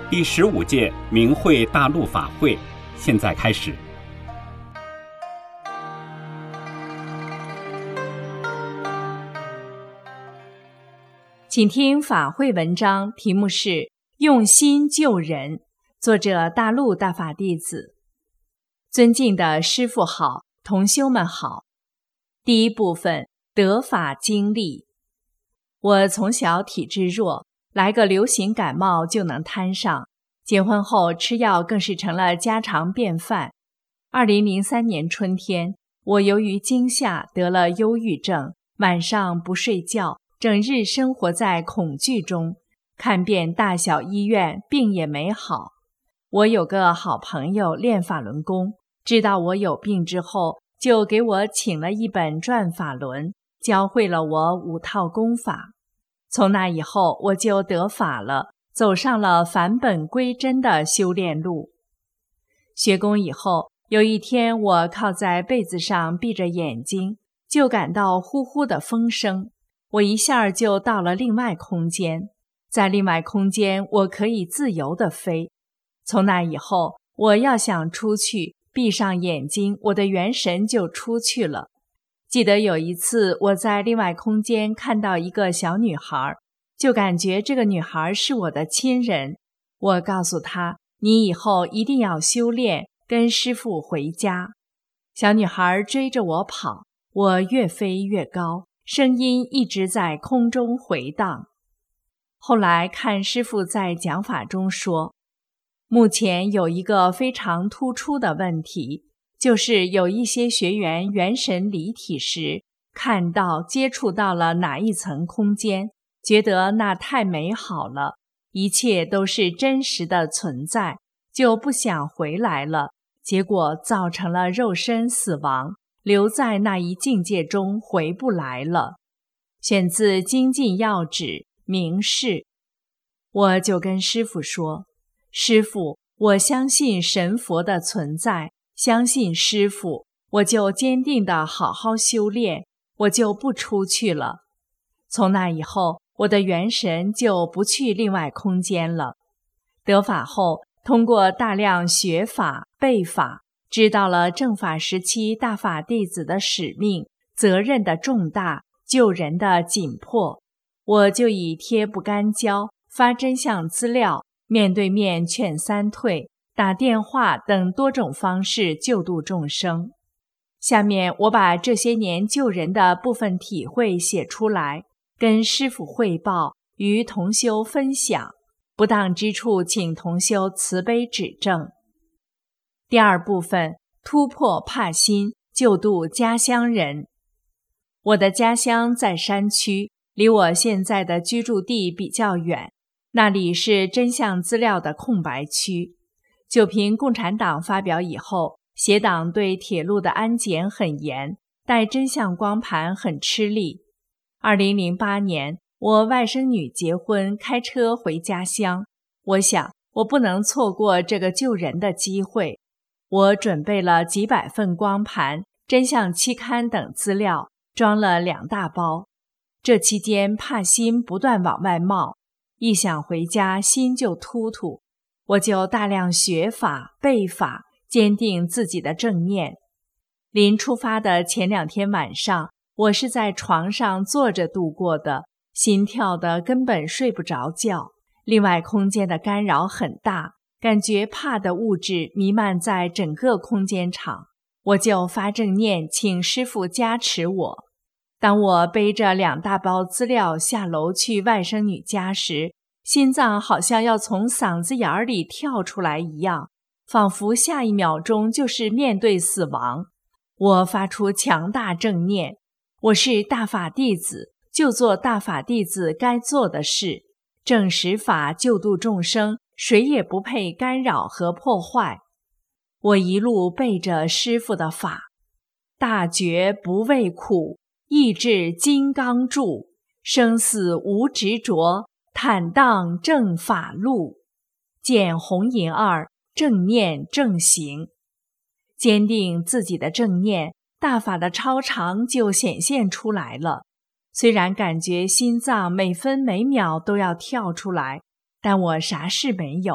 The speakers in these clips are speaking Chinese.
第15届明慧大陆法会现在开始。 请听法会文章，题目是用心救人，作者大陆大法弟子。尊敬的师父好，同修们好。第一部分，得法经历。我从小体质弱，来个流行感冒就能摊上，结婚后吃药更是成了家常便饭。2003年春天，我由于惊吓得了忧郁症，晚上不睡觉，整日生活在恐惧中，看遍大小医院，病也没好。我有个好朋友练法轮功，知道我有病之后，就给我请了一本转法轮，教会了我5套功法。从那以后，我就得法了，走上了返本归真的修炼路。学功以后，有一天我靠在被子上闭着眼睛，就感到呼呼的风声，我一下就到了另外空间，在另外空间我可以自由地飞。从那以后，我要想出去，闭上眼睛，我的元神就出去了。记得有一次我在另外空间看到一个小女孩，就感觉这个女孩是我的亲人。我告诉她，你以后一定要修炼，跟师父回家。小女孩追着我跑，我越飞越高，声音一直在空中回荡。后来看师父在讲法中说，目前有一个非常突出的问题，就是有一些学员元神离体时，看到接触到了哪一层空间，觉得那太美好了，一切都是真实的存在，就不想回来了，结果造成了肉身死亡，留在那一境界中回不来了。选自精进要旨明示。我就跟师父说，师父，我相信神佛的存在，相信师父，我就坚定地好好修炼，我就不出去了。从那以后，我的元神就不去另外空间了。得法后，通过大量学法背法，知道了正法时期大法弟子的使命，责任的重大，救人的紧迫。我就以贴不干胶、发真相资料、面对面劝三退、打电话等多种方式救度众生。下面我把这些年救人的部分体会写出来，跟师父汇报，与同修分享，不当之处请同修慈悲指正。第二部分，突破怕心，救度家乡人。我的家乡在山区，离我现在的居住地比较远，那里是真相资料的空白区。就凭共产党发表以后，协党对铁路的安检很严，带真相光盘很吃力。2008年，我外甥女结婚，开车回家乡，我想我不能错过这个救人的机会。我准备了几百份光盘、真相期刊等资料，装了2大包。这期间怕心不断往外冒，一想回家心就突突，我就大量学法背法，坚定自己的正念。临出发的前2天晚上，我是在床上坐着度过的，心跳的根本睡不着觉。另外空间的干扰很大，感觉怕的物质弥漫在整个空间场，我就发正念，请师父加持我。当我背着2大包资料下楼去外甥女家时，心脏好像要从嗓子眼里跳出来一样，仿佛下一秒钟就是面对死亡。我发出强大正念，我是大法弟子，就做大法弟子该做的事，正实法救度众生，谁也不配干扰和破坏。我一路背着师父的法，大觉不畏苦，意志金刚柱，生死无执着，坦荡正法路，见红银2，正念正行。坚定自己的正念，大法的超常就显现出来了。虽然感觉心脏每分每秒都要跳出来，但我啥事没有，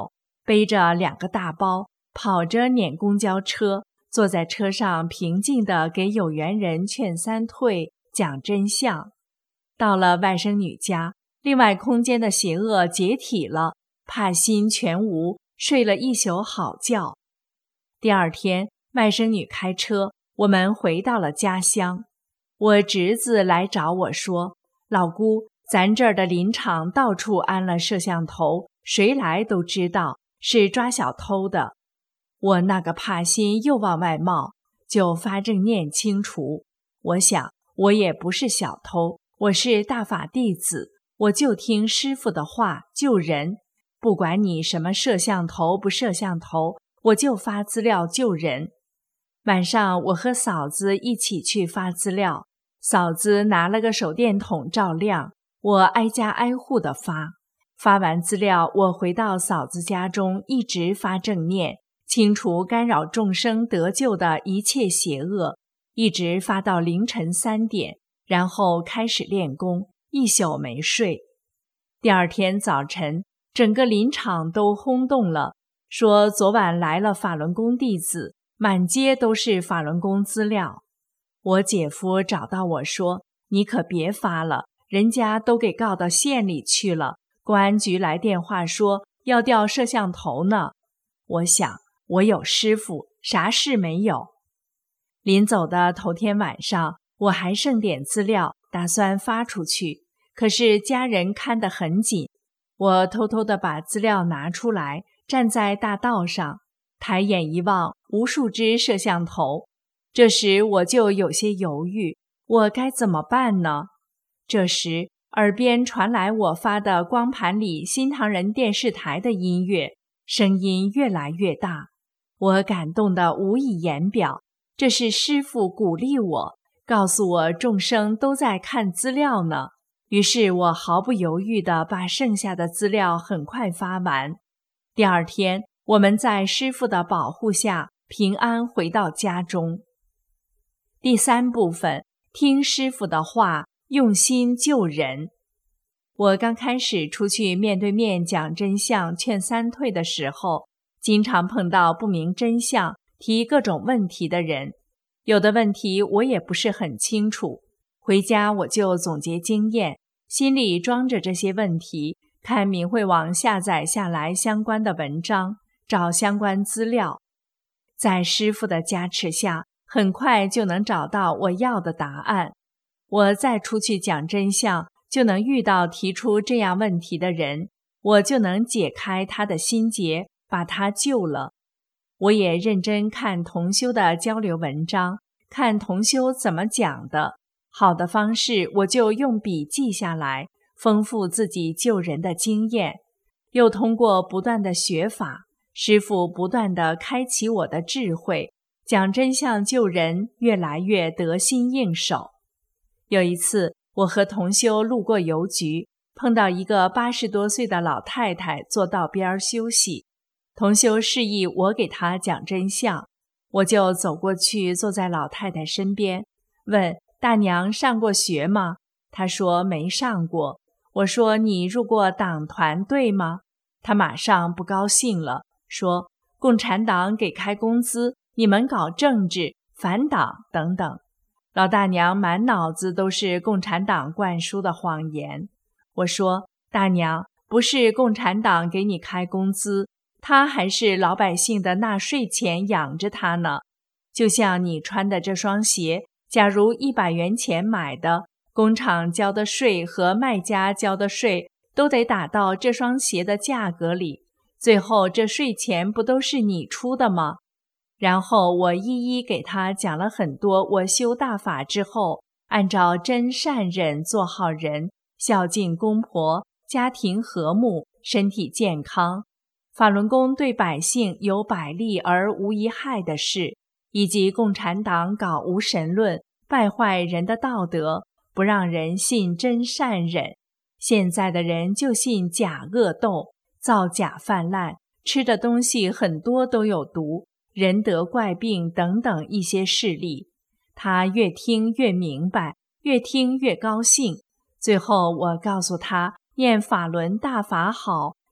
背着2个大包，跑着撵公交车，坐在车上平静地给有缘人劝三退，讲真相。到了外甥女家，另外空间的邪恶解体了，怕心全无，睡了一宿好觉。第二天，外甥女开车，我们回到了家乡。我侄子来找我说，老姑，咱这儿的林场到处安了摄像头，谁来都知道，是抓小偷的。我那个怕心又往外冒，就发正念清除。我想，我也不是小偷，我是大法弟子，我就听师父的话救人，不管你什么摄像头不摄像头，我就发资料救人。晚上我和嫂子一起去发资料，嫂子拿了个手电筒照亮，我挨家挨户地发。发完资料，我回到嫂子家中，一直发正念，清除干扰众生得救的一切邪恶，一直发到凌晨3点，然后开始练功，一宿没睡。第二天早晨，整个林场都轰动了，说昨晚来了法轮功弟子，满街都是法轮功资料。我姐夫找到我说，你可别发了，人家都给告到县里去了，公安局来电话说要调摄像头呢。我想，我有师父，啥事没有。临走的头天晚上，我还剩点资料，打算发出去，可是家人看得很紧。我偷偷地把资料拿出来，站在大道上，抬眼一望，无数只摄像头。这时我就有些犹豫，我该怎么办呢？这时耳边传来我发的光盘里新唐人电视台的音乐，声音越来越大，我感动得无以言表。这是师父鼓励我，告诉我众生都在看资料呢。于是我毫不犹豫地把剩下的资料很快发完。第二天，我们在师父的保护下平安回到家中。第3部分，听师父的话，用心救人。我刚开始出去面对面讲真相劝三退的时候，经常碰到不明真相提各种问题的人，有的问题我也不是很清楚，回家我就总结经验，心里装着这些问题，看明慧网下载下来相关的文章，找相关资料。在师父的加持下，很快就能找到我要的答案。我再出去讲真相，就能遇到提出这样问题的人，我就能解开他的心结，把他救了。我也认真看同修的交流文章，看同修怎么讲的，好的方式我就用笔记下来，丰富自己救人的经验。又通过不断的学法，师父不断地开启我的智慧，讲真相救人越来越得心应手。有一次，我和同修路过邮局，碰到一个80多岁的老太太坐道边休息。同修示意我给她讲真相，我就走过去坐在老太太身边，问大娘上过学吗？她说没上过。我说你入过党团队吗？她马上不高兴了，说共产党给开工资，你们搞政治反党等等。老大娘满脑子都是共产党灌输的谎言。我说大娘，不是共产党给你开工资，他还是老百姓的纳税钱养着他呢。就像你穿的这双鞋，假如100元钱买的，工厂交的税和卖家交的税都得打到这双鞋的价格里，最后这税钱不都是你出的吗？然后我一一给他讲了很多我修大法之后，按照真善忍做好人，孝敬公婆，家庭和睦，身体健康，法轮功对百姓有百利而无一害的事，以及共产党搞无神论，败坏人的道德，不让人信真善忍。现在的人就信假恶斗，造假泛滥，吃的东西很多都有毒，人得怪病等等一些事例。他越听越明白，越听越高兴。最后我告诉他，念法轮大法好，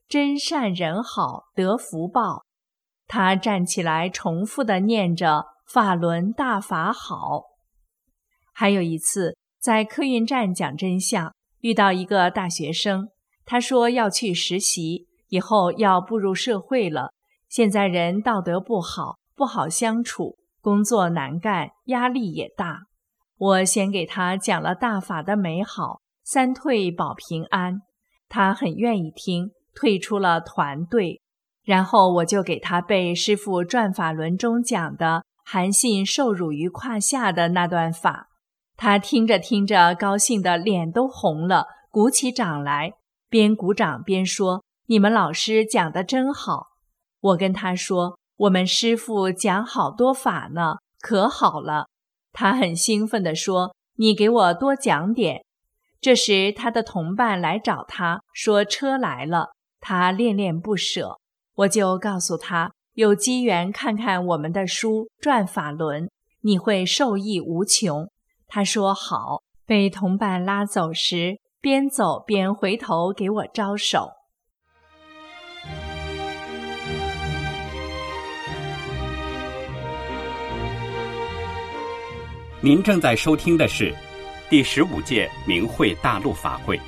真善人好，得福报。他站起来重复地念着法轮大法好。还有一次在客运站讲真相，遇到一个大学生，他说要去实习，以后要步入社会了，现在人道德不好，不好相处，工作难干，压力也大。我先给他讲了大法的美好，三退保平安，他很愿意听，退出了团队。然后我就给他背师父转法轮中讲的含信受辱于胯下的那段法，他听着听着高兴的脸都红了，鼓起掌来，边鼓掌边说，你们老师讲得真好。我跟他说，我们师父讲好多法呢，可好了。他很兴奋地说，你给我多讲点。这时他的同伴来找他，说车来了，他恋恋不舍。我就告诉他，有机缘看看我们的书《转法轮》，你会受益无穷。他说好。被同伴拉走时，边走边回头给我招手。 您正在收听的是第15届明慧大陆法会。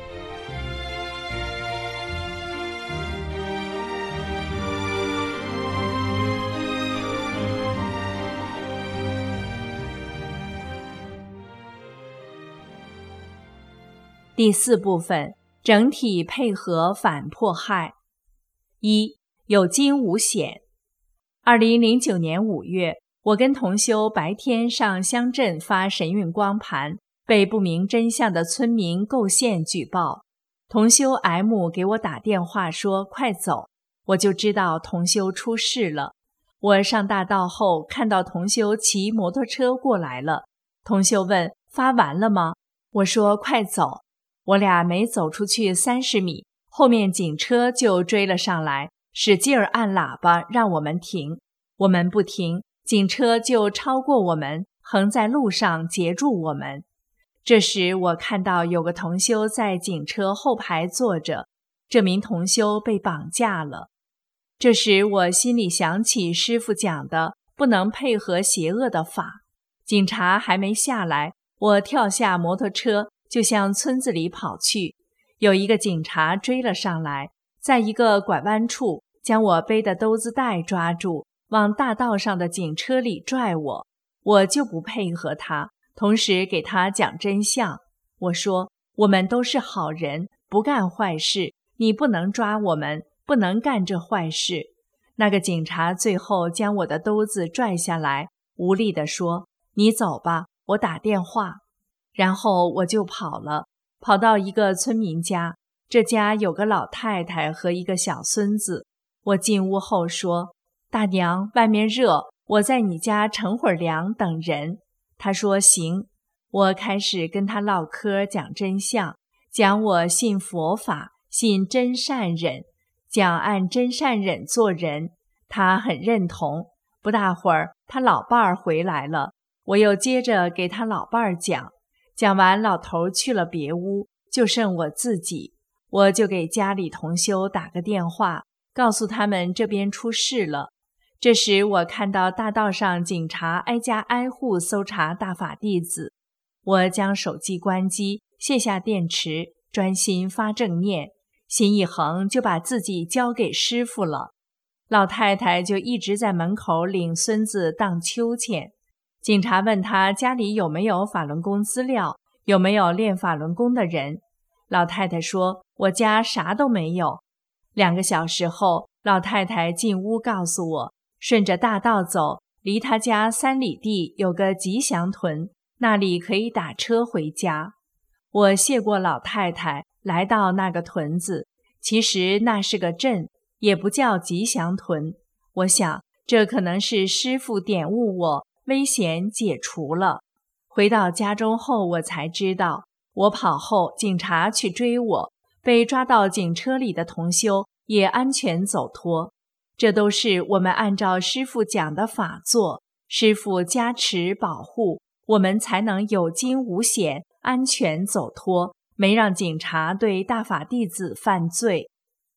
第4部分，整体配合反迫害。1. 有惊无险。2009年5月，我跟同修白天上乡镇发神韵光盘，被不明真相的村民构陷举报。同修 M 给我打电话说快走，我就知道同修出事了。我上大道后看到同修骑摩托车过来了，同修问发完了吗？我说快走。我俩没走出去30米，后面警车就追了上来，使劲儿按喇叭让我们停。我们不停，警车就超过我们，横在路上截住我们。这时我看到有个同修在警车后排坐着，这名同修被绑架了。这时我心里想起师父讲的不能配合邪恶的法。警察还没下来，我跳下摩托车就向村子里跑去，有一个警察追了上来，在一个拐弯处将我背的兜子带抓住，往大道上的警车里拽我。我就不配合他，同时给他讲真相。我说，我们都是好人，不干坏事，你不能抓我们，不能干这坏事。那个警察最后将我的兜子拽下来，无力地说，你走吧，我打电话。然后我就跑了，跑到一个村民家，这家有个老太太和一个小孙子。我进屋后说，大娘，外面热，我在你家乘会儿凉等人。她说行。我开始跟她唠嗑，讲真相，讲我信佛法，信真善忍，讲按真善忍做人。她很认同。不大会儿，她老伴儿回来了，我又接着给她老伴儿讲。讲完，老头去了别屋，就剩我自己。我就给家里同修打个电话，告诉他们这边出事了。这时我看到大道上警察挨家挨户搜查大法弟子，我将手机关机，卸下电池，专心发正念，心一横就把自己交给师父了。老太太就一直在门口领孙子荡秋千。警察问他家里有没有法轮功资料，有没有练法轮功的人。老太太说，我家啥都没有。2个小时后，老太太进屋告诉我，顺着大道走，离她家3里地有个吉祥屯，那里可以打车回家。我谢过老太太，来到那个屯子，其实那是个镇，也不叫吉祥屯。我想，这可能是师父点悟我，危险解除了。回到家中后，我才知道，我跑后警察去追我，被抓到警车里的同修也安全走脱。这都是我们按照师父讲的法做，师父加持保护，我们才能有惊无险，安全走脱，没让警察对大法弟子犯罪。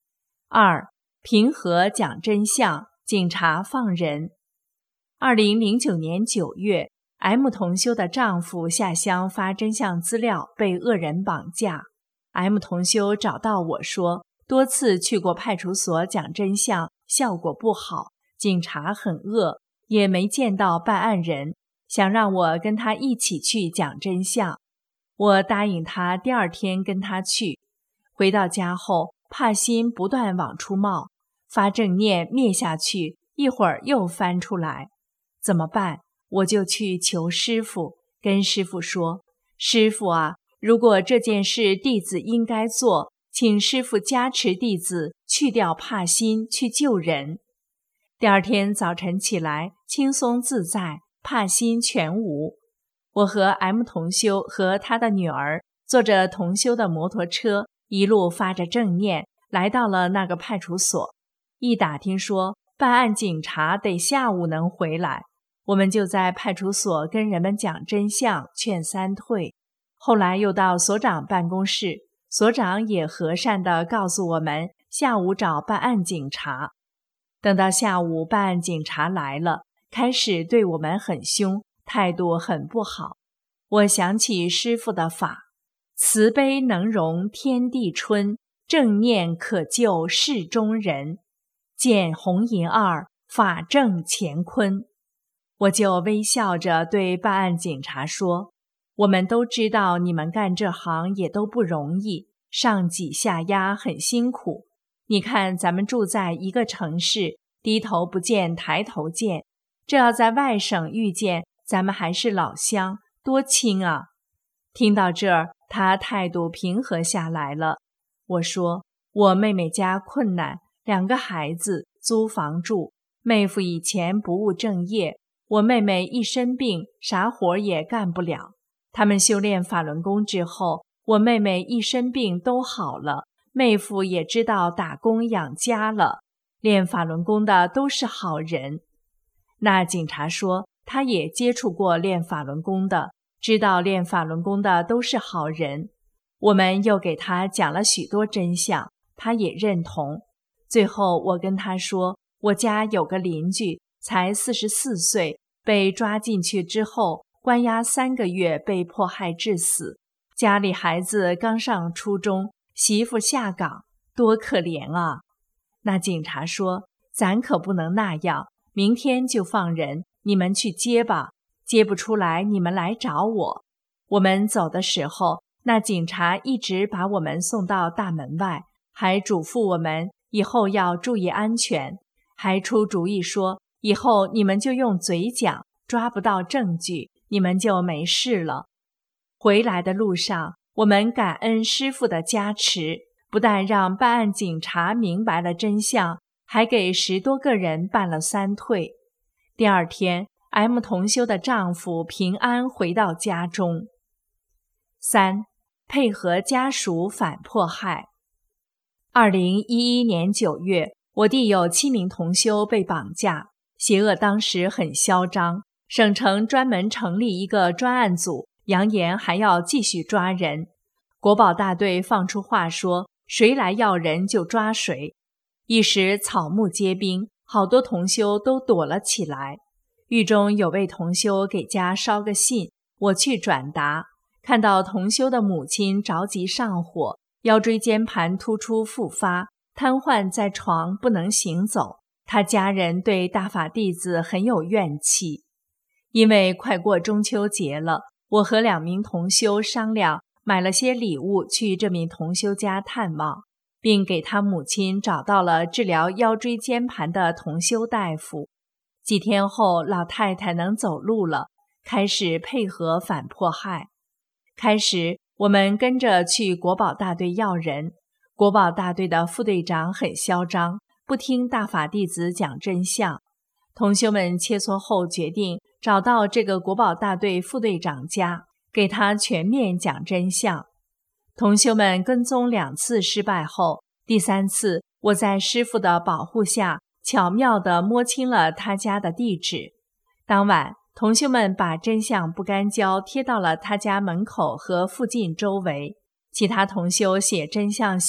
2. 平和讲真相，警察放人。2009年9月，M 同修的丈夫下乡发真相资料，被恶人绑架。M 同修找到我说，多次去过派出所讲真相，效果不好，警察很恶，也没见到办案人，想让我跟他一起去讲真相。我答应他第2天跟他去。回到家后，怕心不断往出冒，发正念灭下去，一会儿又翻出来，怎么办？我就去求师父，跟师父说，师父啊，如果这件事弟子应该做，请师父加持弟子去掉怕心，去救人。第2天早晨起来，轻松自在，怕心全无。我和 M 同修和他的女儿坐着同修的摩托车，一路发着正念，来到了那个派出所。一打听说办案警察得下午能回来，我们就在派出所跟人们讲真相，劝3退。后来又到所长办公室，所长也和善地告诉我们下午找办案警察。等到下午办案警察来了，开始对我们很凶，态度很不好。我想起师父的法，慈悲能容天地春，正念可救世中人，见红银二，法正乾坤。我就微笑着对办案警察说，我们都知道你们干这行也都不容易，上挤下压很辛苦。你看咱们住在一个城市，低头不见抬头见，这要在外省遇见，咱们还是老乡，多亲啊。听到这儿，他态度平和下来了。我说，我妹妹家困难，2个孩子，租房住，妹夫以前不务正业，我妹妹一生病，啥活也干不了。他们修炼法轮功之后，我妹妹一生病都好了，妹夫也知道打工养家了，练法轮功的都是好人。那警察说，他也接触过练法轮功的，知道练法轮功的都是好人。我们又给他讲了许多真相，他也认同。最后我跟他说，我家有个邻居才44岁，被抓进去之后关押3个月，被迫害致死，家里孩子刚上初中，媳妇下岗，多可怜啊。那警察说，咱可不能那样，明天就放人，你们去接吧，接不出来你们来找我。我们走的时候，那警察一直把我们送到大门外，还嘱咐我们以后要注意安全，还出主意说，以后你们就用嘴讲，抓不到证据，你们就没事了。回来的路上，我们感恩师父的加持，不但让办案警察明白了真相，还给10多个人办了3退。第2天 M 同修的丈夫平安回到家中。3. 配合家属反迫害。2011年9月，我弟有7名同修被绑架，邪恶当时很嚣张，省城专门成立一个专案组，扬言还要继续抓人。国保大队放出话说，谁来要人就抓谁。一时草木皆兵，好多同修都躲了起来。狱中有位同修给家捎个信，我去转达，看到同修的母亲着急上火，腰椎间盘突出复发，瘫痪在床不能行走，他家人对大法弟子很有怨气。因为快过中秋节了，我和2名同修商量，买了些礼物去这名同修家探望，并给他母亲找到了治疗腰椎间盘的同修大夫。几天后，老太太能走路了，开始配合反迫害。开始我们跟着去国保大队要人，国保大队的副队长很嚣张，不听大法弟子讲真相。同修们切磋后决定找到这个国保大队副队长家，给他全面讲真相。同修们跟踪2次失败后，第3次我在师父的保护下巧妙地摸清了他家的地址。当晚同修们把真相不干胶贴到了他家门口和附近周围，其他同修写真相信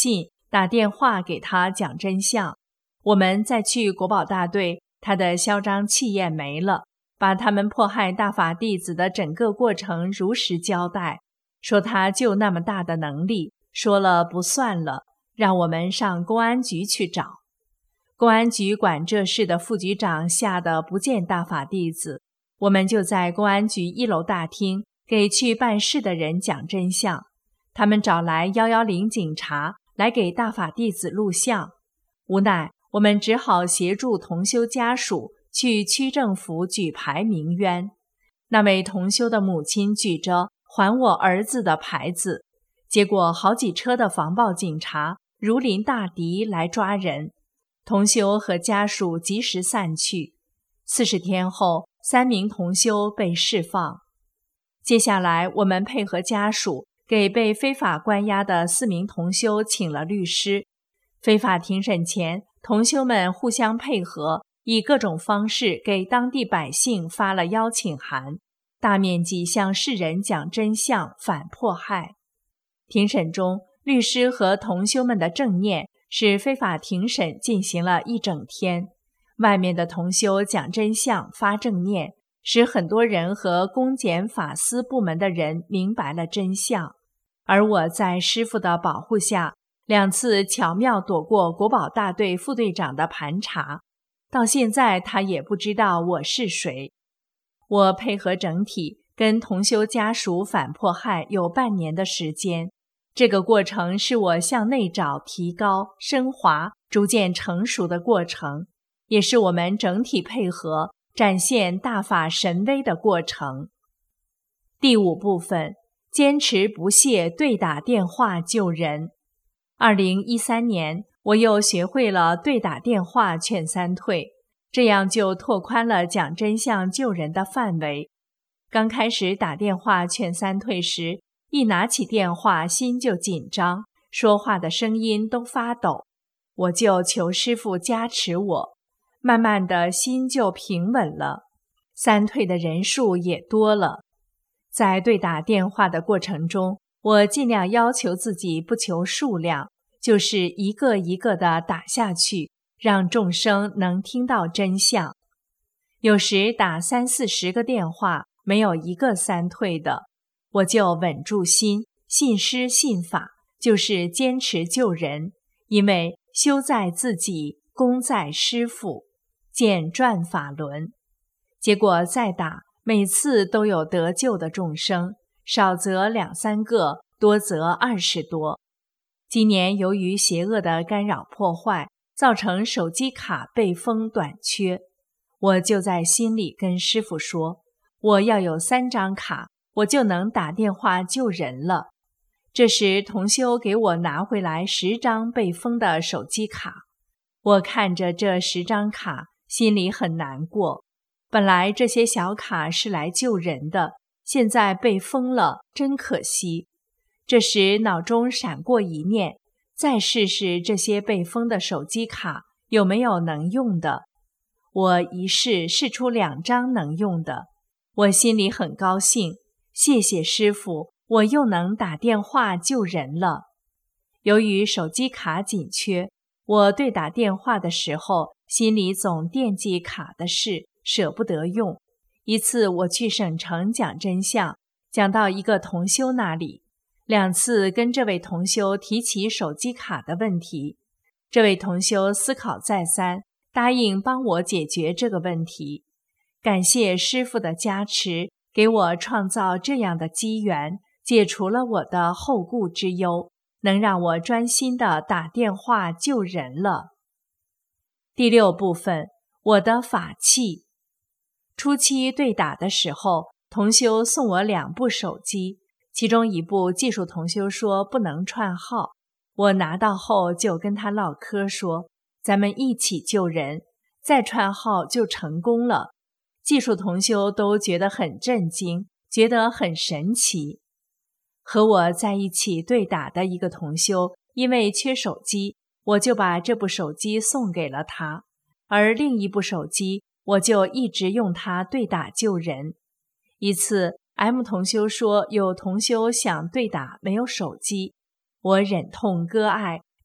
打电话给他讲真相。我们再去国保大队，他的嚣张气焰没了，把他们迫害大法弟子的整个过程如实交代，说他就那么大的能力，说了不算了，让我们上公安局去找。公安局管这事的副局长吓得不见大法弟子，我们就在公安局1楼大厅给去办事的人讲真相。他们找来110警察来给大法弟子录像，无奈我们只好协助同修家属去区政府举牌鸣冤。那位同修的母亲举着还我儿子的牌子，结果好几车的防暴警察如临大敌来抓人，同修和家属及时散去。40天后，3名同修被释放。接下来我们配合家属给被非法关押的4名同修请了律师。非法庭审前，同修们互相配合，以各种方式给当地百姓发了邀请函，大面积向世人讲真相，反迫害。庭审中，律师和同修们的正念使非法庭审进行了1整天。外面的同修讲真相，发正念，使很多人和公检法司部门的人明白了真相。而我在师父的保护下，2次巧妙躲过国保大队副队长的盘查，到现在他也不知道我是谁。我配合整体跟同修家属反迫害有半年的时间，这个过程是我向内找、提高、升华、逐渐成熟的过程，也是我们整体配合展现大法神威的过程。第5部分，坚持不懈对打电话救人。2013年，我又学会了对打电话劝3退，这样就拓宽了讲真相救人的范围。刚开始打电话劝3退时，一拿起电话心就紧张，说话的声音都发抖，我就求师父加持我，慢慢的心就平稳了，3退的人数也多了。在对打电话的过程中，我尽量要求自己不求数量，就是一个一个的打下去，让众生能听到真相。有时打30-40个电话，没有一个3退的，我就稳住心，信师信法，就是坚持救人，因为修在自己，功在师父，见转法轮。结果再打，每次都有得救的众生，少则2-3个，多则20多。今年由于邪恶的干扰破坏，造成手机卡被封短缺，我就在心里跟师父说，我要有3张卡，我就能打电话救人了。这时同修给我拿回来10张被封的手机卡，我看着这10张卡，心里很难过。本来这些小卡是来救人的，现在被封了，真可惜。这时脑中闪过一念，再试试这些被封的手机卡有没有能用的。我一试，试出2张能用的，我心里很高兴，谢谢师父，我又能打电话救人了。由于手机卡紧缺，我对打电话的时候，心里总惦记卡的事，舍不得用。一次我去省城讲真相，讲到一个同修那里，2次跟这位同修提起手机卡的问题，这位同修思考再三，答应帮我解决这个问题。感谢师父的加持，给我创造这样的机缘，解除了我的后顾之忧，能让我专心地打电话救人了。第6部分，我的法器。初期对打的时候，同修送我2部手机，其中一部技术同修说不能串号，我拿到后就跟他唠嗑说，咱们一起救人，再串号就成功了。技术同修都觉得很震惊，觉得很神奇。和我在一起对打的一个同修，因为缺手机，我就把这部手机送给了他，而另一部手机我就一直用它对打救人。一次 M 同修说有同修想对打没有手机，我忍痛割爱，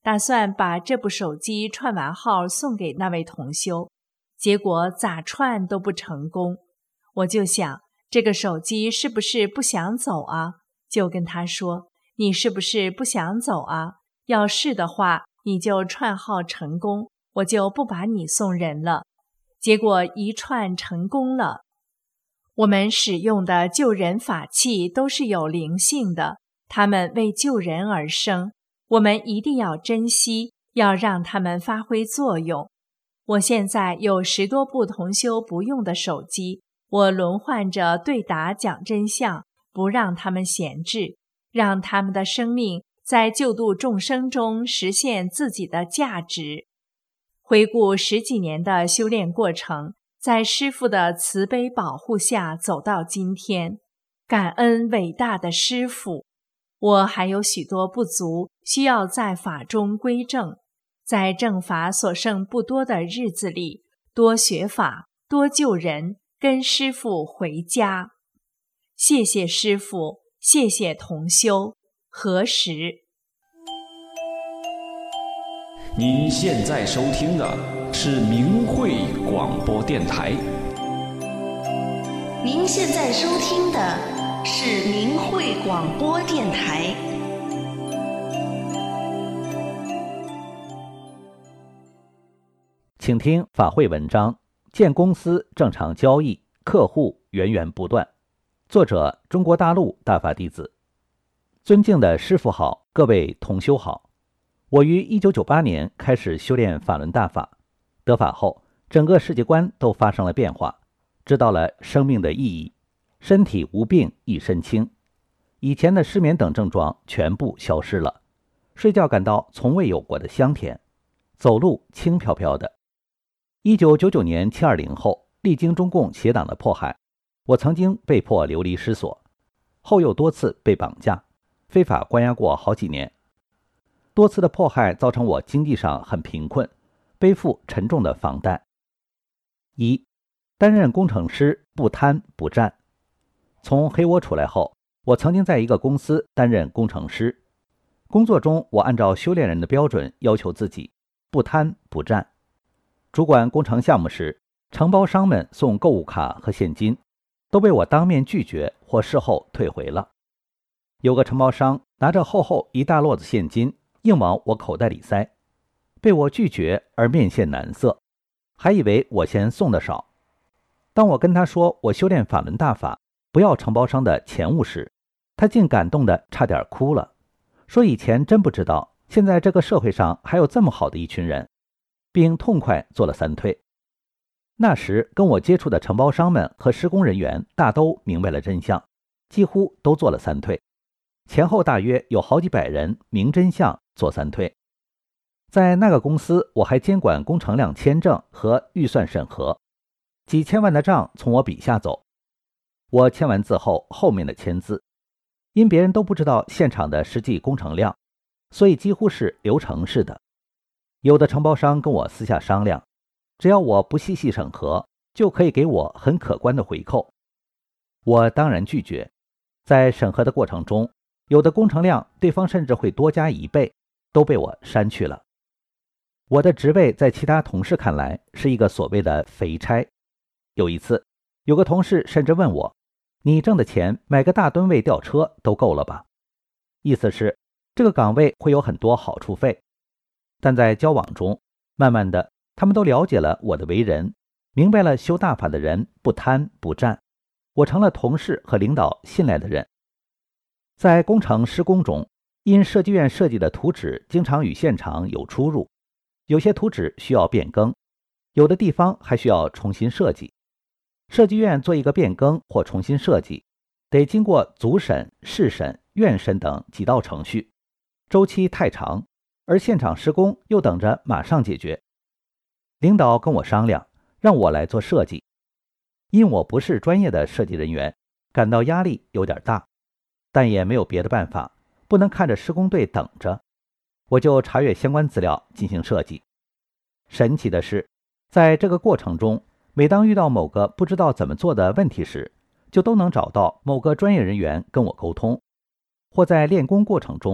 打算把这部手机串完号送给那位同修，结果咋串都不成功。我就想，这个手机是不是不想走啊？就跟他说，你是不是不想走啊？要是的话，你就串号成功，我就不把你送人了。结果一串成功了。我们使用的救人法器都是有灵性的，它们为救人而生，我们一定要珍惜，要让它们发挥作用。我现在有10多部同修不用的手机，我轮换着对答讲真相，不让他们闲置，让他们的生命在救度众生中实现自己的价值。回顾10几年的修炼过程，在师父的慈悲保护下走到今天，感恩伟大的师父。我还有许多不足，需要在法中归正，在正法所剩不多的日子里，多学法，多救人，跟师父回家。谢谢师父，谢谢同修。何时？ 您现在收听的是明慧广播电台。 您现在收听的是明慧广播电台。 请听法会文章：建公司正常交易，客户源源不断。作者：中国大陆大法弟子。尊敬的师父好，各位同修好。我于1998年开始修炼法轮大法，得法后，整个世界观都发生了变化，知道了生命的意义，身体无病一身轻，以前的失眠等症状全部消失了，睡觉感到从未有过的香甜，走路轻飘飘的。1999年720后，历经中共邪党的迫害，我曾经被迫流离失所，后又多次被绑架，非法关押过好几年。多次的迫害造成我经济上很贫困，背负沉重的房贷。1. 担任工程师，不贪不占。从黑窝出来后，我曾经在一个公司担任工程师。工作中，我按照修炼人的标准要求自己，不贪不占。主管工程项目时，承包商们送购物卡和现金，都被我当面拒绝或事后退回了。有个承包商拿着厚厚一大摞子现金，硬往我口袋里塞，被我拒绝而面现难色，还以为我嫌送的少。当我跟他说我修炼法轮大法，不要承包商的钱物时，他竟感动得差点哭了，说以前真不知道，现在这个社会上还有这么好的一群人，并痛快做了3退。那时跟我接触的承包商们和施工人员大都明白了真相，几乎都做了3退，前后大约有好几百人明真相做3退。在那个公司，我还监管工程量签证和预算审核，几千万的账从我笔下走，我签完字后后面的签字，因别人都不知道现场的实际工程量，所以几乎是流程式的。有的承包商跟我私下商量，只要我不细细审核，就可以给我很可观的回扣。我当然拒绝。在审核的过程中，有的工程量对方甚至会多加1倍，都被我删去了。我的职位在其他同事看来是一个所谓的肥差。有一次，有个同事甚至问我，你挣的钱买个大吨位吊车都够了吧？意思是这个岗位会有很多好处费。但在交往中，慢慢的他们都了解了我的为人，明白了修大法的人不贪不占，我成了同事和领导信赖的人。在工程施工中，因设计院设计的图纸经常与现场有出入，有些图纸需要变更，有的地方还需要重新设计。设计院做一个变更或重新设计，得经过组审、市审、院审等几道程序，周期太长，而现场施工又等着马上解决。领导跟我商量，让我来做设计。因我不是专业的设计人员，感到压力有点大，但也没有别的办法，不能看着施工队等着，我就查阅相关资料进行设计。神奇的是，在这个过程中，每当遇到某个不知道怎么做的问题时，就都能找到某个专业人员跟我沟通，或在练功过程中，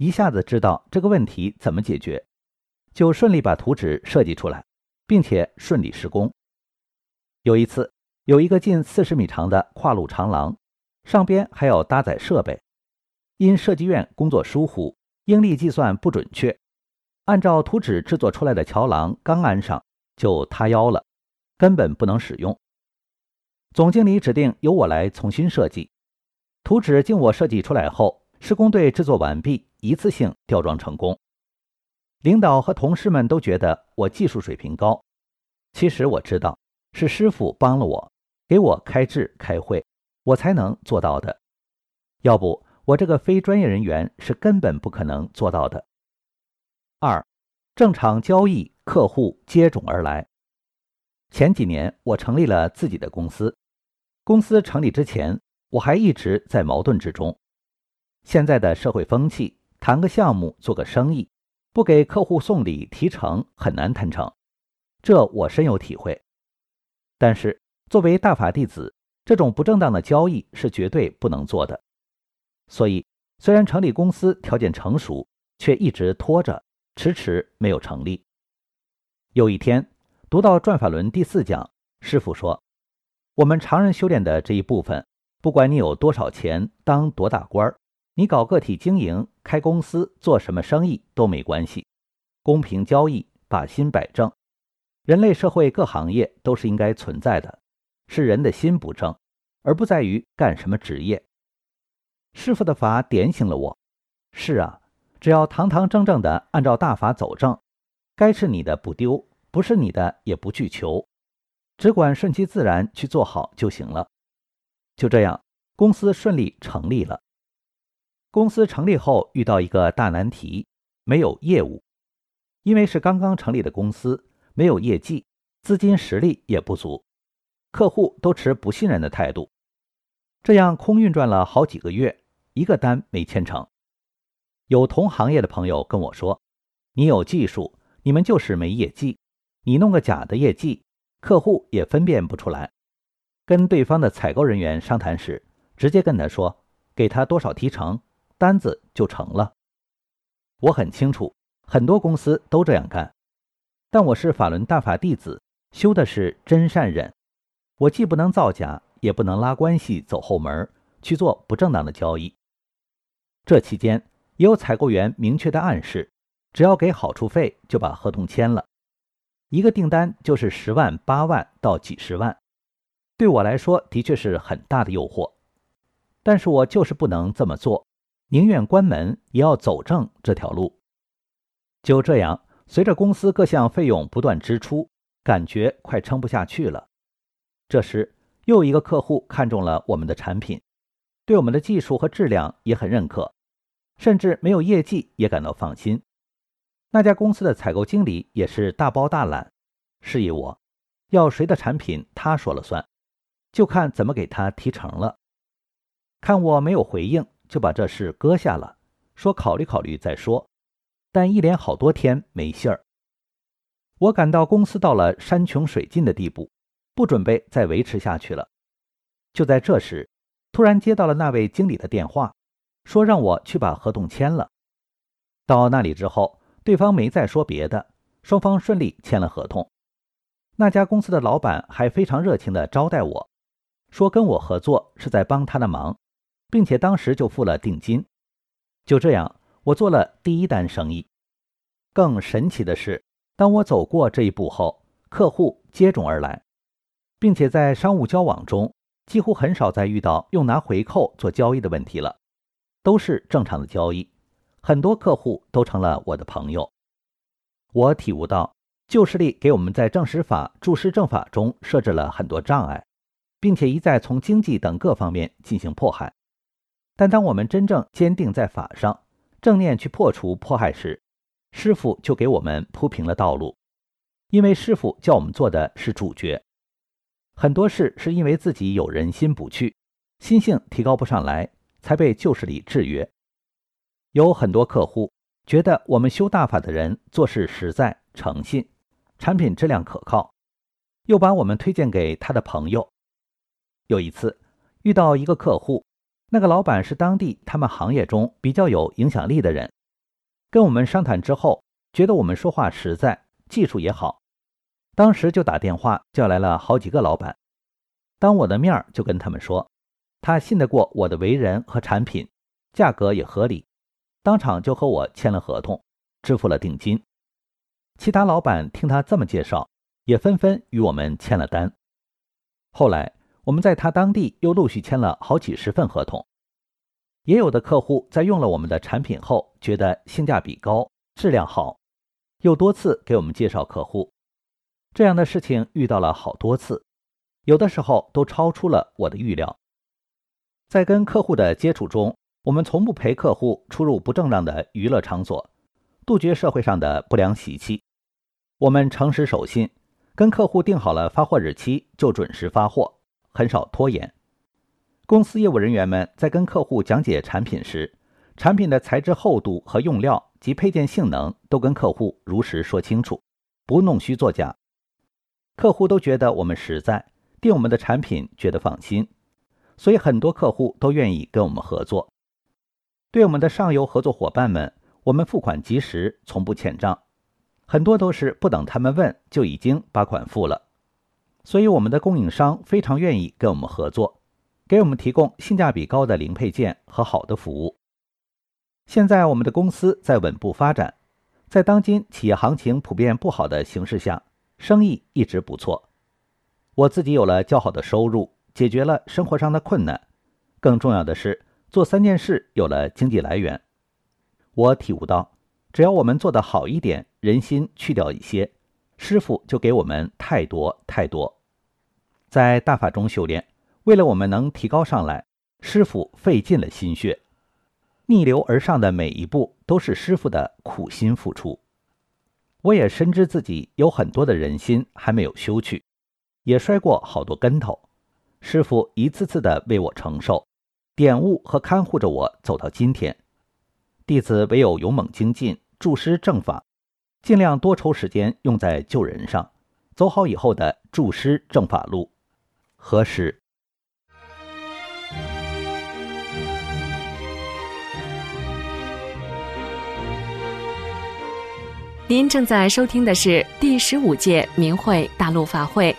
一下子知道这个问题怎么解决，就顺利把图纸设计出来，并且顺利施工。有一次，有一个近40米长的跨路长廊，上边还要搭载设备，因设计院工作疏忽，应力计算不准确，按照图纸制作出来的桥廊刚安上就塌腰了，根本不能使用。总经理指定由我来重新设计，图纸经我设计出来后，施工队制作完毕，一次性吊装成功。领导和同事们都觉得我技术水平高，其实我知道是师傅帮了我，给我开智开会，我才能做到的，要不我这个非专业人员是根本不可能做到的。2. 正常交易，客户接踵而来。前几年我成立了自己的公司，公司成立之前，我还一直在矛盾之中。现在的社会风气，谈个项目做个生意，不给客户送礼提成很难谈成，这我深有体会。但是作为大法弟子，这种不正当的交易是绝对不能做的。所以虽然成立公司条件成熟，却一直拖着，迟迟没有成立。有一天读到转法轮第4讲，师父说，我们常人修炼的这一部分，不管你有多少钱，当多大官，你搞个体经营，开公司，做什么生意都没关系，公平交易，把心摆正。人类社会各行业都是应该存在的，是人的心不正，而不在于干什么职业。师父的法点醒了我，是啊，只要堂堂正正的按照大法走正，该是你的不丢，不是你的也不去求，只管顺其自然去做好就行了。就这样，公司顺利成立了。公司成立后遇到一个大难题，没有业务。因为是刚刚成立的公司，没有业绩，资金实力也不足，客户都持不信任的态度。这样空运转了好几个月，一个单没签成。有同行业的朋友跟我说，你有技术，你们就是没业绩，你弄个假的业绩，客户也分辨不出来。跟对方的采购人员商谈时，直接跟他说，给他多少提成，单子就成了。我很清楚，很多公司都这样干，但我是法轮大法弟子，修的是真善忍，我既不能造假，也不能拉关系走后门，去做不正当的交易。这期间也有采购员明确的暗示，只要给好处费就把合同签了，一个订单就是10万、8万到几十万，对我来说的确是很大的诱惑。但是我就是不能这么做，宁愿关门也要走正这条路。就这样，随着公司各项费用不断支出，感觉快撑不下去了。这时又一个客户看中了我们的产品，对我们的技术和质量也很认可，甚至没有业绩也感到放心。那家公司的采购经理也是大包大揽，示意我要谁的产品他说了算，就看怎么给他提成了。看我没有回应，就把这事搁下了，说考虑考虑再说，但一连好多天没信儿。我感到公司到了山穷水尽的地步，不准备再维持下去了。就在这时，突然接到了那位经理的电话，说让我去把合同签了。到那里之后，对方没再说别的，双方顺利签了合同。那家公司的老板还非常热情地招待我，说跟我合作是在帮他的忙，并且当时就付了定金。就这样，我做了第一单生意。更神奇的是，当我走过这一步后，客户接踵而来，并且在商务交往中几乎很少再遇到用拿回扣做交易的问题了，都是正常的交易，很多客户都成了我的朋友。我体悟到，旧势力给我们在正实法、注释正法中设置了很多障碍，并且一再从经济等各方面进行迫害。但当我们真正坚定在法上，正念去破除迫害时，师父就给我们铺平了道路。因为师父叫我们做的是主角，很多事是因为自己有人心不去，心性提高不上来，才被旧势力制约。有很多客户觉得我们修大法的人做事实在诚信，产品质量可靠，又把我们推荐给他的朋友。有一次遇到一个客户，那个老板是当地他们行业中比较有影响力的人， 跟我们商谈之后，觉得我们说话实在，技术也好，当时就打电话叫来了好几个老板，当我的面就跟他们说，他信得过我的为人和产品，价格也合理，当场就和我签了合同，支付了定金。其他老板听他这么介绍，也纷纷与我们签了单。后来我们在他当地又陆续签了好几十份合同。也有的客户在用了我们的产品后，觉得性价比高，质量好，又多次给我们介绍客户。这样的事情遇到了好多次，有的时候都超出了我的预料。在跟客户的接触中，我们从不陪客户出入不正当的娱乐场所，杜绝社会上的不良习气。我们诚实守信，跟客户定好了发货日期就准时发货，很少拖延。公司业务人员们在跟客户讲解产品时，产品的材质厚度和用料及配件性能都跟客户如实说清楚，不弄虚作假。客户都觉得我们实在，订我们的产品觉得放心，所以很多客户都愿意跟我们合作。对我们的上游合作伙伴们，我们付款及时，从不欠账，很多都是不等他们问就已经把款付了。所以我们的供应商非常愿意跟我们合作，给我们提供性价比高的零配件和好的服务。现在我们的公司在稳步发展，在当今企业行情普遍不好的形势下，生意一直不错。我自己有了较好的收入，解决了生活上的困难，更重要的是做3件事有了经济来源。我体悟到，只要我们做得好一点，人心去掉一些，师傅就给我们太多太多。在大法中修炼，为了我们能提高上来，师傅费尽了心血，逆流而上的每一步都是师傅的苦心付出。我也深知自己有很多的人心还没有修去，也摔过好多跟头，师傅一次次的为我承受，点悟和看护着我走到今天。弟子唯有勇猛精进，注师正法，尽量多抽时间用在救人上，走好以后的注师正法路。何时？ 您正在收听的是第15届明慧大陆法会。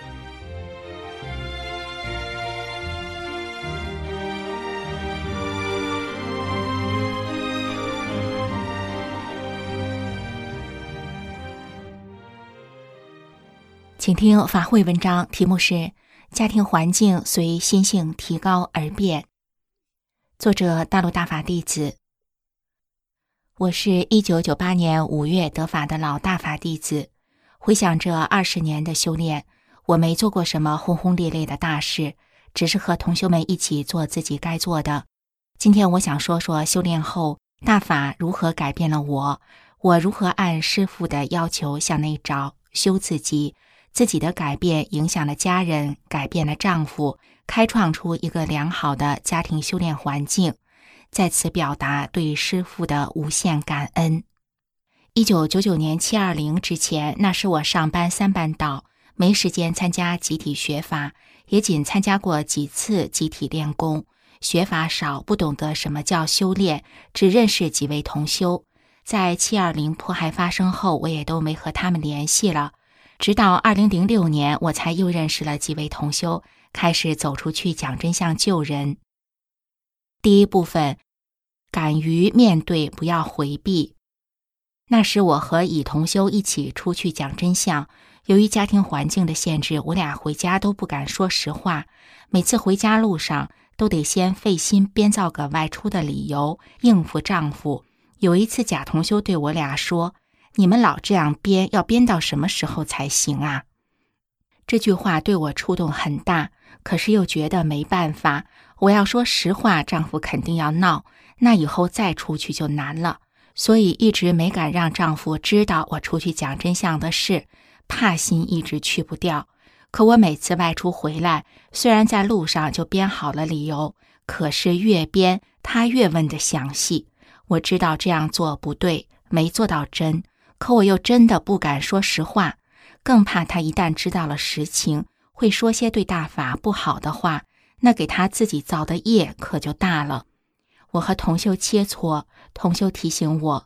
请听法会文章，题目是家庭环境随心性提高而变。作者大陆大法弟子。我是1998年5月得法的老大法弟子，回想这20年的修炼，我没做过什么轰轰烈烈的大事，只是和同修们一起做自己该做的。今天我想说说修炼后大法如何改变了我如何按师父的要求向内找修自己，自己的改变影响了家人，改变了丈夫，开创出一个良好的家庭修炼环境，在此表达对师父的无限感恩。1999年720之前，那时我上班3班倒，没时间参加集体学法，也仅参加过几次集体练功，学法少，不懂得什么叫修炼，只认识几位同修。在720迫害发生后，我也都没和他们联系了。直到2006年，我才又认识了几位同修，开始走出去讲真相救人。第一部分，敢于面对，不要回避。那时我和乙同修一起出去讲真相，由于家庭环境的限制，我俩回家都不敢说实话，每次回家路上都得先费心编造个外出的理由应付丈夫。有一次甲同修对我俩说，你们老这样编，要编到什么时候才行啊？这句话对我触动很大，可是又觉得没办法，我要说实话，丈夫肯定要闹，那以后再出去就难了，所以一直没敢让丈夫知道我出去讲真相的事，怕心一直去不掉。可我每次外出回来，虽然在路上就编好了理由，可是越编他越问得详细。我知道这样做不对，没做到真，可我又真的不敢说实话，更怕他一旦知道了实情，会说些对大法不好的话，那给他自己造的业可就大了。我和同修切磋，同修提醒我，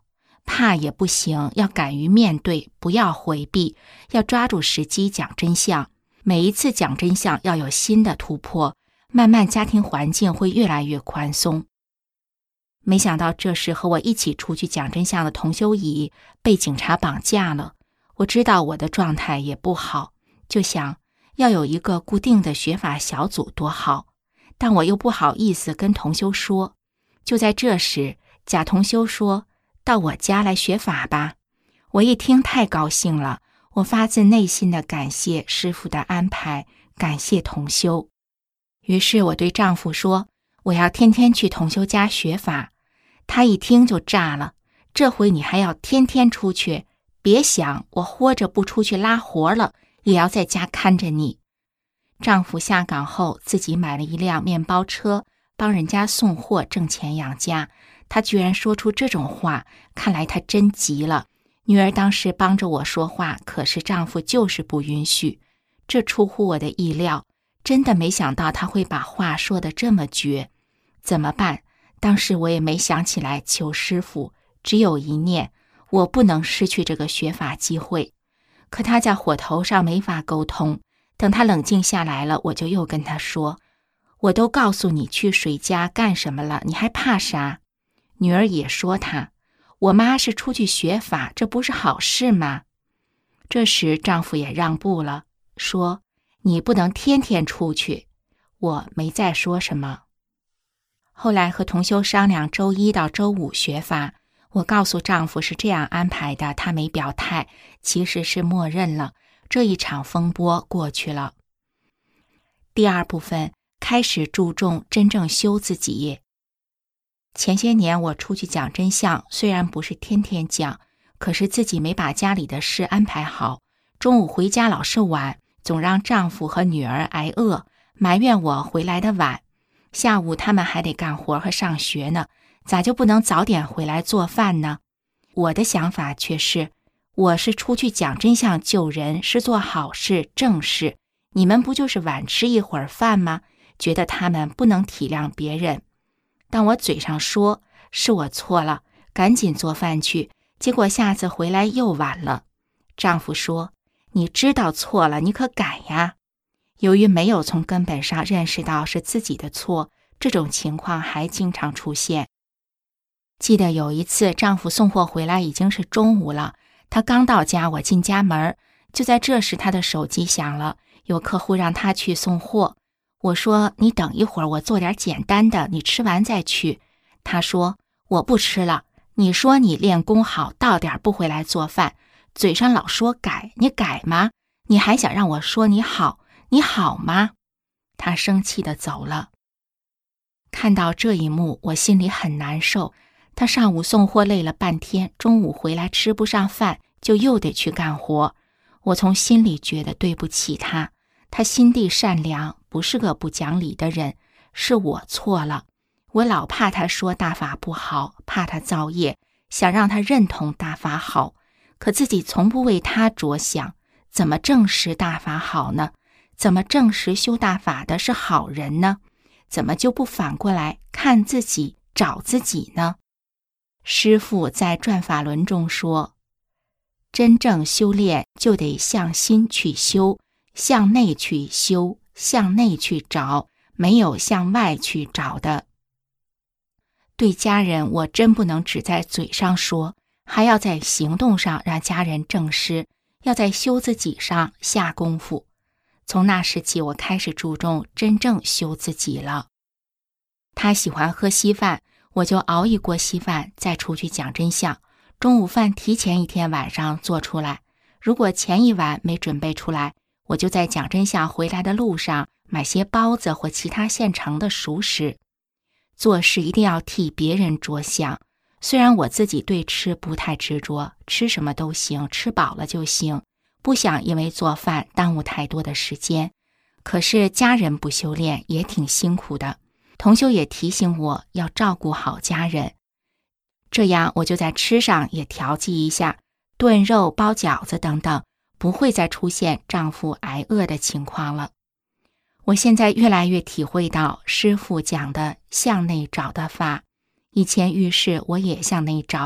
怕也不行，要敢于面对，不要回避，要抓住时机讲真相。每一次讲真相要有新的突破，慢慢家庭环境会越来越宽松。没想到这时和我一起出去讲真相的同修乙被警察绑架了。我知道我的状态也不好，就想要有一个固定的学法小组多好，但我又不好意思跟同修说。就在这时，贾同修说，到我家来学法吧。我一听太高兴了，我发自内心的感谢师父的安排，感谢同修。于是我对丈夫说，我要天天去同修家学法。他一听就炸了，这回你还要天天出去？别想，我活着不出去拉活了，也要在家看着你。丈夫下岗后自己买了一辆面包车，帮人家送货挣钱养家。他居然说出这种话，看来他真急了。女儿当时帮着我说话，可是丈夫就是不允许，这出乎我的意料，真的没想到他会把话说得这么绝。怎么办？当时我也没想起来求师父，只有一念，我不能失去这个学法机会。可他在火头上没法沟通，等他冷静下来了，我就又跟他说，我都告诉你去谁家干什么了，你还怕啥？女儿也说他，我妈是出去学法，这不是好事吗？这时丈夫也让步了，说你不能天天出去。我没再说什么。后来和同修商量周一到周五学法，我告诉丈夫是这样安排的，他没表态，其实是默认了。这一场风波过去了。第二部分开始注重真正修自己。前些年我出去讲真相，虽然不是天天讲，可是自己没把家里的事安排好，中午回家老是晚，总让丈夫和女儿挨饿，埋怨我回来的晚。下午他们还得干活和上学呢，咋就不能早点回来做饭呢？我的想法却是，我是出去讲真相救人，是做好事正事，你们不就是晚吃一会儿饭吗？觉得他们不能体谅别人。但我嘴上说是我错了，赶紧做饭去，结果下次回来又晚了。丈夫说，你知道错了，你可改呀。由于没有从根本上认识到是自己的错，这种情况还经常出现。记得有一次丈夫送货回来已经是中午了，他刚到家，我进家门，就在这时他的手机响了，有客户让他去送货。我说，你等一会儿，我做点简单的，你吃完再去。他说，我不吃了，你说你练功好，到点不回来做饭，嘴上老说改，你改吗？你还想让我说你好，你好吗？他生气地走了。看到这一幕，我心里很难受。他上午送货累了半天，中午回来吃不上饭，就又得去干活。我从心里觉得对不起他，他心地善良，不是个不讲理的人，是我错了。我老怕他说大法不好，怕他造业，想让他认同大法好，可自己从不为他着想，怎么证实大法好呢？怎么证实修大法的是好人呢？怎么就不反过来看自己，找自己呢？师父在转法轮中说，真正修炼就得向心去修，向内去修，向内去找，没有向外去找的。对家人，我真不能只在嘴上说，还要在行动上让家人正视，要在修自己上下功夫。从那时起，我开始注重真正修自己了。他喜欢喝稀饭，我就熬一锅稀饭，再出去讲真相。中午饭提前一天晚上做出来，如果前一晚没准备出来，我就在讲真相回来的路上买些包子或其他现成的熟食。做事一定要替别人着想，虽然我自己对吃不太执着，吃什么都行，吃饱了就行，不想因为做饭耽误太多的时间。可是家人不修炼也挺辛苦的，同修也提醒我要照顾好家人，这样我就在吃上也调剂一下，炖肉、包饺子等等，不会再出现丈夫挨饿的情况了。我现在越来越体会到师父讲的向内找的法，以前遇事我也向内找，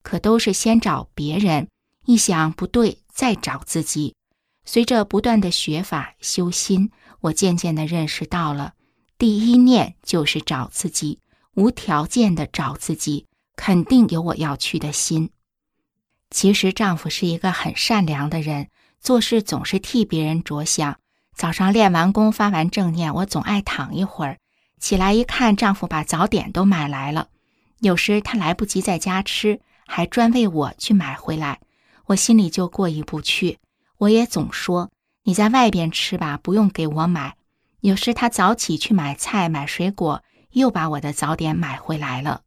可都是先找别人，一想不对再找自己。随着不断的学法修心，我渐渐地认识到了，第一念就是找自己，无条件地找自己，肯定有我要去的心。其实丈夫是一个很善良的人，做事总是替别人着想。早上练完功发完正念，我总爱躺一会儿，起来一看，丈夫把早点都买来了。有时他来不及在家吃，还专为我去买回来，我心里就过意不去。我也总说，你在外边吃吧，不用给我买。有时他早起去买菜买水果，又把我的早点买回来了。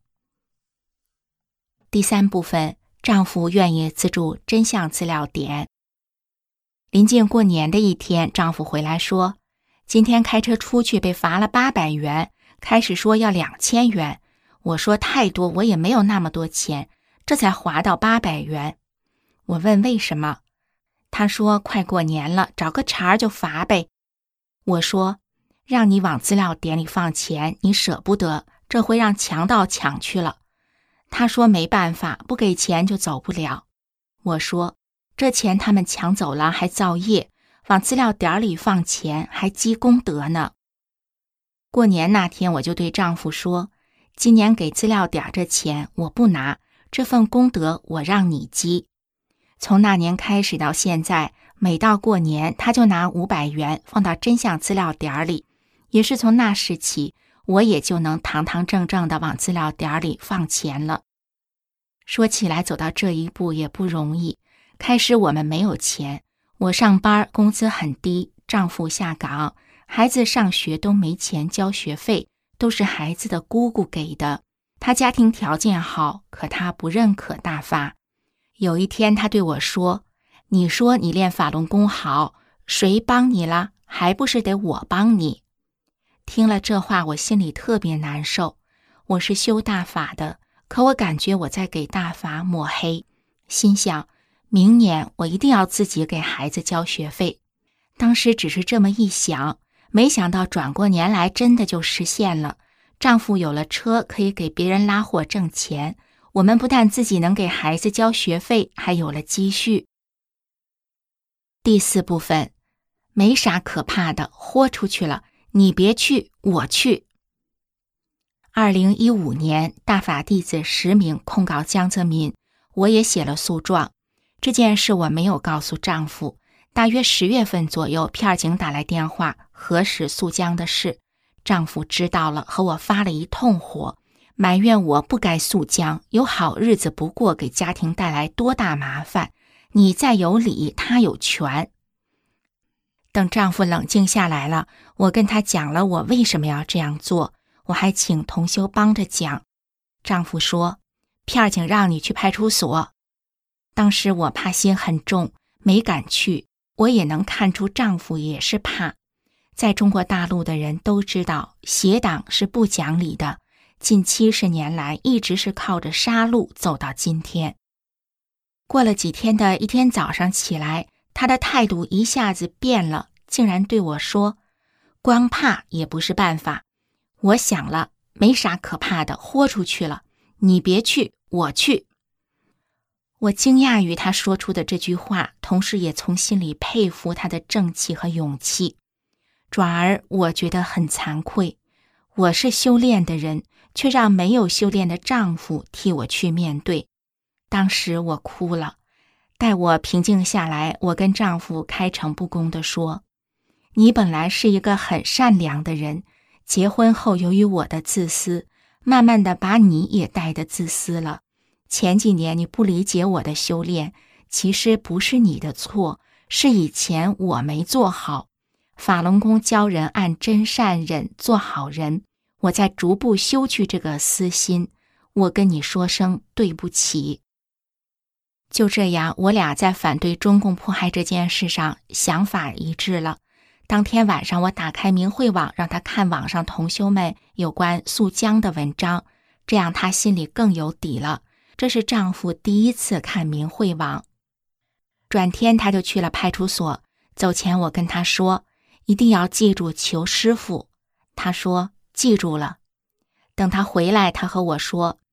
第3部分，丈夫愿意资助真相资料点。临近过年的一天，丈夫回来说，今天开车出去被罚了800元，开始说要2000元。我说太多，我也没有那么多钱，这才划到800元。我问为什么，他说快过年了，找个茬就罚呗。我说让你往资料点里放钱，你舍不得，这会让强盗抢去了。他说没办法，不给钱就走不了。我说这钱他们抢走了还造业，往资料点里放钱还积功德呢。过年那天我就对丈夫说，今年给资料点这钱我不拿，这份功德我让你积。从那年开始到现在，每到过年他就拿500元放到真相资料点里，也是从那时起，我也就能堂堂正正地往资料点里放钱了。说起来走到这一步也不容易，开始我们没有钱，我上班工资很低，丈夫下岗，孩子上学都没钱交学费，都是孩子的姑姑给的。他家庭条件好，可他不认可大法。有一天他对我说，你说你练法轮功好，谁帮你了？还不是得我帮你。听了这话，我心里特别难受。我是修大法的，可我感觉我在给大法抹黑，心想明年我一定要自己给孩子交学费。当时只是这么一想，没想到转过年来真的就实现了。丈夫有了车，可以给别人拉货挣钱，我们不但自己能给孩子交学费，还有了积蓄。第4部分，没啥可怕的，豁出去了，你别去，我去。2015年，大法弟子10名控告江泽民，我也写了诉状。这件事我没有告诉丈夫。大约10月份左右，片警打来电话核实诉江的事，丈夫知道了，和我发了一通火，埋怨我不该诉江，有好日子不过，给家庭带来多大麻烦，你再有理，他有权。等丈夫冷静下来了，我跟他讲了我为什么要这样做，我还请同修帮着讲。丈夫说，片警让你去派出所。当时我怕心很重，没敢去。我也能看出丈夫也是怕。在中国大陆的人都知道，邪党是不讲理的，近70年来一直是靠着杀戮走到今天。过了几天的一天早上起来，他的态度一下子变了，竟然对我说，光怕也不是办法。我想了，没啥可怕的，豁出去了，你别去，我去。我惊讶于他说出的这句话，同时也从心里佩服他的正气和勇气。转而我觉得很惭愧，我是修炼的人，却让没有修炼的丈夫替我去面对。当时我哭了。待我平静下来，我跟丈夫开诚布公地说，你本来是一个很善良的人，结婚后由于我的自私，慢慢的把你也带得自私了。前几年你不理解我的修炼，其实不是你的错，是以前我没做好。法轮功教人按真善忍做好人，我在逐步修去这个私心，我跟你说声对不起。就这样，我俩在反对中共迫害这件事上想法一致了。当天晚上，我打开明慧网，让他看网上同修们有关诉江的文章，这样他心里更有底了。这是丈夫第一次看明慧网。转天他就去了派出所，走前我跟他说，一定要记住求师父。他说记住了。等他回来，他和我说，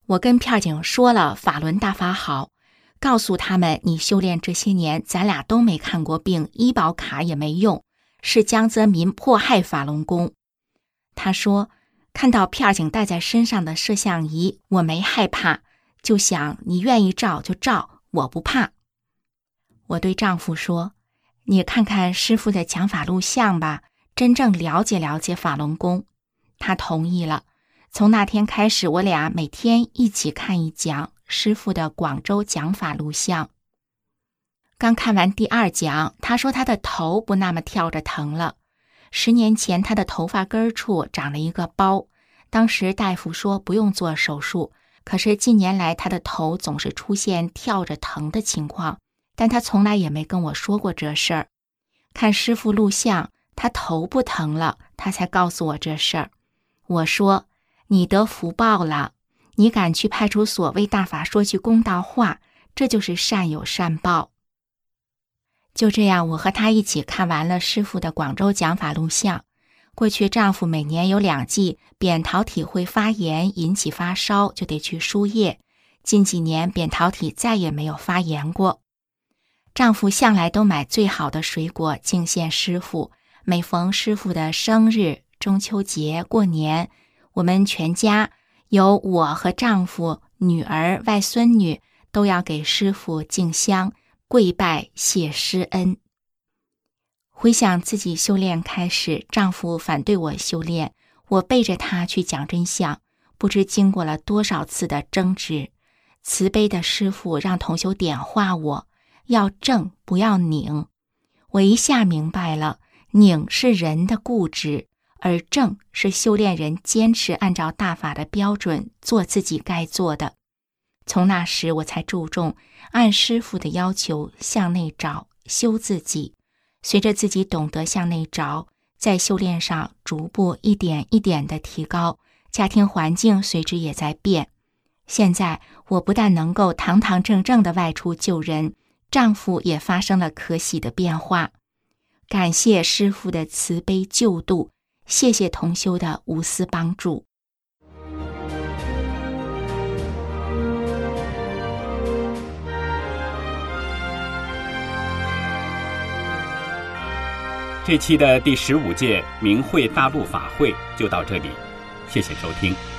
我跟片儿警说了法轮大法好，告诉他们你修炼这些年咱俩都没看过病，医保卡也没用，是江泽民迫害法轮功。他说看到片儿警带在身上的摄像仪，我没害怕，就想你愿意照就照，我不怕。我对丈夫说，你看看师父的讲法录像吧，真正了解了解法轮功。他同意了。从那天开始，我俩每天一起看一讲师父的广州讲法录像。刚看完第2讲，他说他的头不那么跳着疼了。10年前他的头发根处长了一个包，当时大夫说不用做手术，可是近年来他的头总是出现跳着疼的情况，但他从来也没跟我说过这事儿。看师父录像，他头不疼了，他才告诉我这事儿。我说，你得福报了，你敢去派出所为大法说句公道话，这就是善有善报。就这样，我和他一起看完了师父的广州讲法录像。过去丈夫每年有2季扁桃体会发炎引起发烧，就得去输液，近几年扁桃体再也没有发炎过。丈夫向来都买最好的水果敬献师父，每逢师父的生日、中秋节、过年，我们全家有我和丈夫、女儿、外孙女都要给师父敬香，跪拜谢师恩。回想自己修炼开始，丈夫反对我修炼，我背着他去讲真相，不知经过了多少次的争执。慈悲的师父让同修点化我，要正不要拧。我一下明白了，拧是人的固执，而正是修炼人坚持按照大法的标准做自己该做的。从那时我才注重按师父的要求向内找，修自己。随着自己懂得向内找，在修炼上逐步一点一点的提高，家庭环境随之也在变。现在我不但能够堂堂正正的外出救人，丈夫也发生了可喜的变化。感谢师父的慈悲救度，谢谢同修的无私帮助。 这期的第15届明慧大陆法会就到这里，谢谢收听。